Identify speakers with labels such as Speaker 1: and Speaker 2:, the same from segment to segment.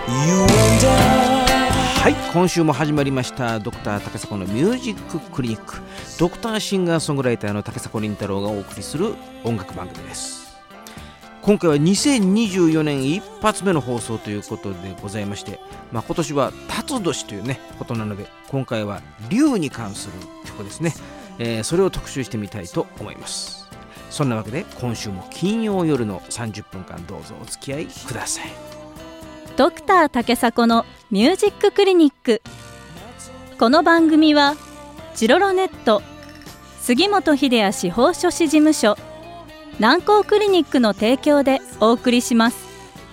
Speaker 1: はい、今週も始まりましたドクター竹迫のミュージッククリニック。ドクターシンガーソングライターの竹迫倫太郎がお送りする音楽番組です。今回は2024年一発目の放送ということでございまして、今年は辰年というねことなので、今回は龍に関する曲ですね、それを特集してみたいと思います。そんなわけで今週も金曜夜の30分間どうぞお付き合いください。
Speaker 2: ドクター竹迫のミュージッククリニック。この番組はジロロネット、杉本秀哉司法書士事務所、南光クリニックの提供でお送りします。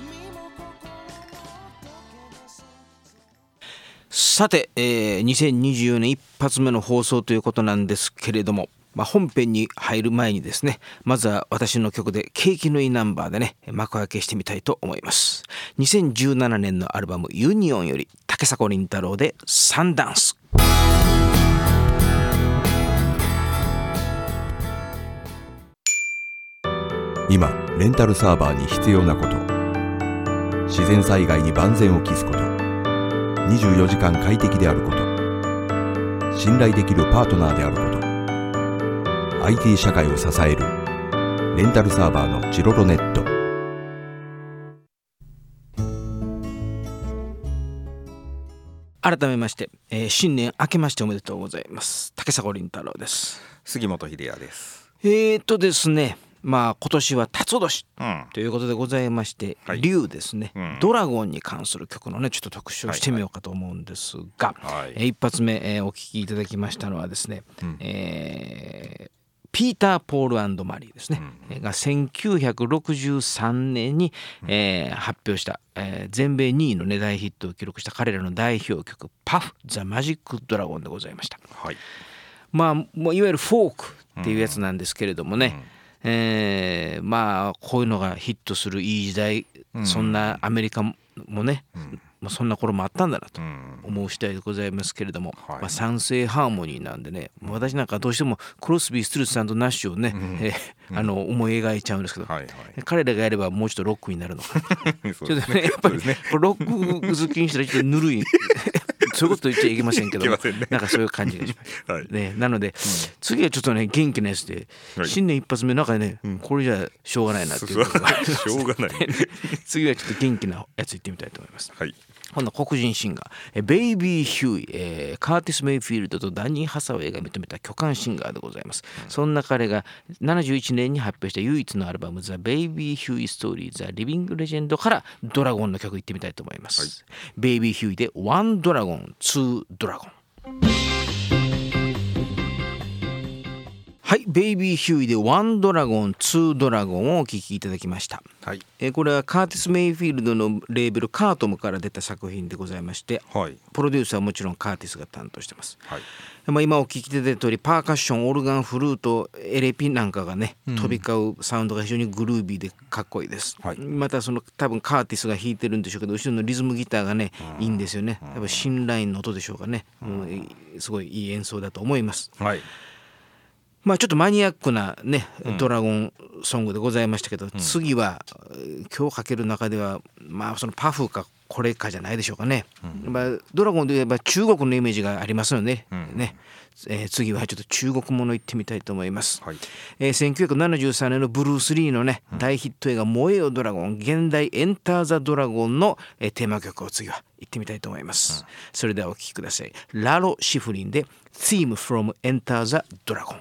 Speaker 1: さて、2024年一発目の放送ということなんですけれども、本編に入る前にですね、まずは私の曲で景気のいいナンバーでね幕開けしてみたいと思います。2017年のアルバムユニオンより竹迫倫太郎でサンダンス。
Speaker 3: 今レンタルサーバーに必要なこと、自然災害に万全を期すこと、24時間快適であること、信頼できるパートナーであること、IT 社会を支えるレンタルサーバーのジロロネット。
Speaker 1: 改めまして、新年明けましておめでとうございます。竹迫倫太郎です。
Speaker 4: 杉本秀哉です。
Speaker 1: ですね、今年は辰年ということでございまして、龍ですね、ドラゴンに関する曲のねちょっと特集をしてみようかと思うんですが、一発目、お聴きいただきましたのはですね、ピーター・ポール&マリーですね、が1963年に、発表した、全米2位の、大ヒットを記録した彼らの代表曲パフ・ザ・マジック・ドラゴンでございました。もういわゆるフォークっていうやつなんですけれどもね、こういうのがヒットするいい時代、そんなアメリカもね、そんな頃もあったんだなと思う次第でございますけれども、賛成ハーモニーなんでね、私なんかどうしてもクロスビー・ストゥルスさんとナッシュをね、思い描いちゃうんですけど、彼らがやればもうちょっとロックになるのかなちょっとね、やっぱりロック好きにしたらちょっとぬるいそういうこと言っちゃいけませんけどなんかそういう感じがします、なので、次はちょっとね元気なやつで、新年一発目なんかね、これじゃしょうがないなっていうことがしょうがない次はちょっと元気なやついってみたいと思います。今度は黒人シンガーベイビー・ヒューイ、カーティス・メイフィールドとダニー・ハサウェイが認めた巨漢シンガーでございます。そんな彼が71年に発表した唯一のアルバムザ・ベイビー・ヒューイ・ストーリーザ・リビング・レジェンドからドラゴンの曲いってみたいと思います。ベイビー・ヒューイでワンドラゴン、ツードラゴン。はい、ベイビー・ヒューイでワンドラゴン、ツードラゴンをお聴きいただきました。これはカーティス・メイフィールドのレーベルカートムから出た作品でございまして、プロデューサーはもちろんカーティスが担当してます。今お聴きいただいた通り、パーカッション、オルガン、フルート、エレピなんかがね、飛び交うサウンドが非常にグルービーでかっこいいです。また多分カーティスが弾いてるんでしょうけど、後ろのリズムギターがね、いいんですよね。やっぱ新ラインの音でしょうかね、すごいいい演奏だと思います。ちょっとマニアックなね、ドラゴンソングでございましたけど、次は今日かける中ではそのパフかこれかじゃないでしょうかね。ドラゴンで言えば中国のイメージがありますよね。次はちょっと中国もの行ってみたいと思います。1973年のブルース・リーのね、大ヒット映画燃えよドラゴン、現代エンター・ザ・ドラゴンの、テーマ曲を次は行ってみたいと思います。それではお聴きください。ラロ・シフリンで Theme from Enter the Dragon。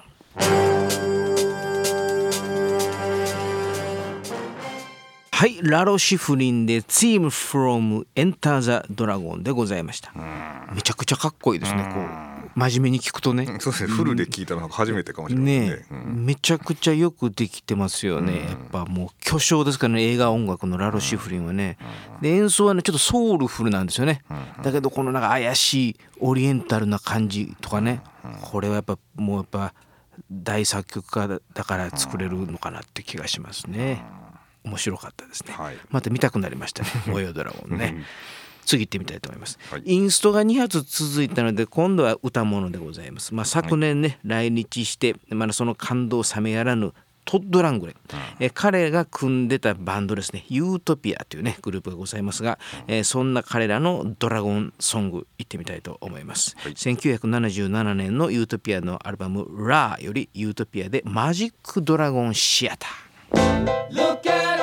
Speaker 1: はい、ラロ・シフリンで Theme from Enter the Dragon でございました。めちゃくちゃかっこいいですね。こう真面目に聞くとね、
Speaker 4: そうですね、フルで聞いたのは初めてかもしれないですね。
Speaker 1: めちゃくちゃよくできてますよね。やっぱもう巨匠ですからね、映画音楽のラロ・シフリンはね。で演奏はねちょっとソウルフルなんですよね。だけどこのなんか怪しいオリエンタルな感じとかね、これはやっぱもうやっぱ大作曲家だから作れるのかなって気がしますね。面白かったですね。また見たくなりましたね、燃えよドラゴンね。次行ってみたいと思います。インストが2発続いたので、今度は歌物でございます。昨年ね来日して、その感動冷めやらぬトッド・ラングレン、彼が組んでたバンドですね、ユートピアというねグループがございますが、そんな彼らのドラゴンソング行ってみたいと思います、はい、1977年のユートピアのアルバムラーよりユートピアでマジックドラゴンシアター。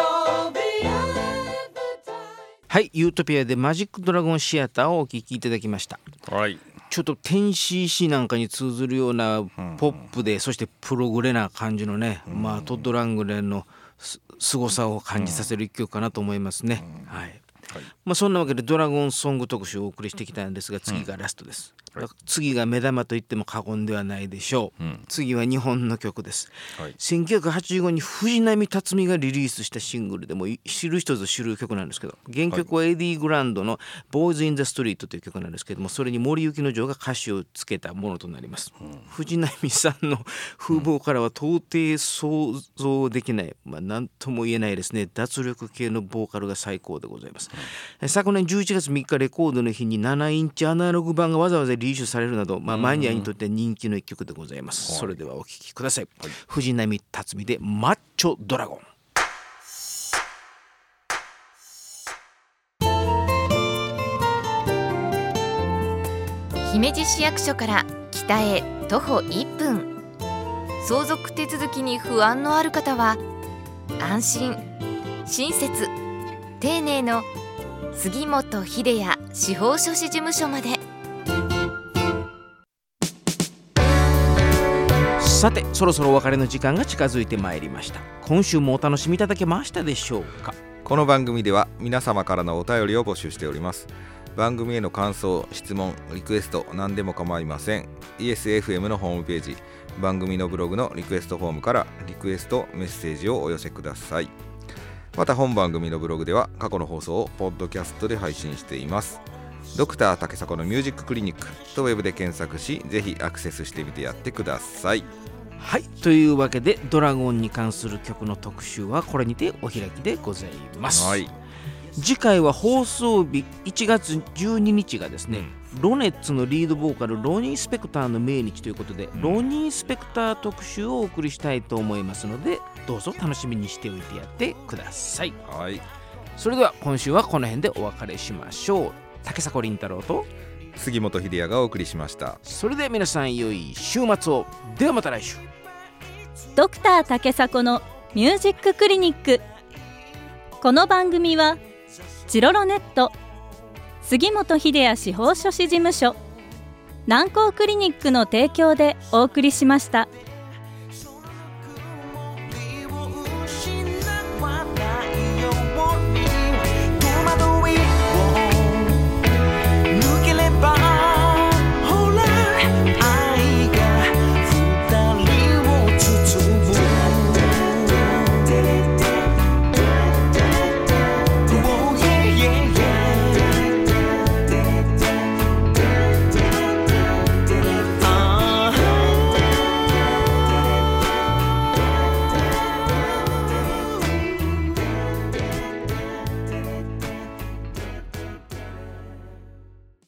Speaker 1: はい、ユートピアでマジックドラゴンシアターをお聴きいただきました。
Speaker 4: はい、
Speaker 1: ちょっと天使詩なんかに通ずるようなポップで、そしてプログレな感じのね、トッド・ラングレンの凄さを感じさせる一曲かなと思いますね。はい、そんなわけでドラゴンソング特集をお送りしてきたんですが、次がラストです。次が目玉と言っても過言ではないでしょう、次は日本の曲です、1985年に藤波辰巳がリリースしたシングルでも知る人ぞ知る曲なんですけど、原曲はエディ・グランドの Boys in the Street という曲なんですけども、それに森雪之丞が歌詞をつけたものとなります、藤波さんの風貌からは到底想像できない、何とも言えないですね、脱力系のボーカルが最高でございます、昨年11月3日レコードの日に7インチアナログ版がわざわざリリースされるなど、マニアにとって人気の一曲でございます、それではお聴きください、藤波辰巳でマッチョドラゴン。
Speaker 5: 姫路市役所から北へ徒歩1分、相続手続きに不安のある方は安心親切丁寧の杉本秀哉司法書士事務所まで。
Speaker 1: さて、そろそろお別れの時間が近づいてまいりました。今週もお楽しみいただけましたでしょうか。
Speaker 4: この番組では皆様からのお便りを募集しております。番組への感想、質問、リクエスト何でも構いません。 ESFM のホームページ、番組のブログのリクエストフォームからリクエストメッセージをお寄せください。また本番組のブログでは過去の放送をポッドキャストで配信しています。ドクター竹迫のミュージッククリニックとウェブで検索し、ぜひアクセスしてみてやってください。
Speaker 1: はい、というわけでドラゴンに関する曲の特集はこれにてお開きでございます、次回は放送日1月12日がですね、ロネッツのリードボーカルロニー・スペクターの命日ということで、ロニー・スペクター特集をお送りしたいと思いますので、どうぞ楽しみにしておいてやってください。それでは今週はこの辺でお別れしましょう。竹迫倫太郎と
Speaker 4: 杉本秀哉がお送りしました。
Speaker 1: それでは皆さん良い週末を。ではまた来週。
Speaker 2: ドクター竹迫のミュージッククリニック。この番組はチロロネット、杉本秀哉司法書士事務所、南光クリニックの提供でお送りしました。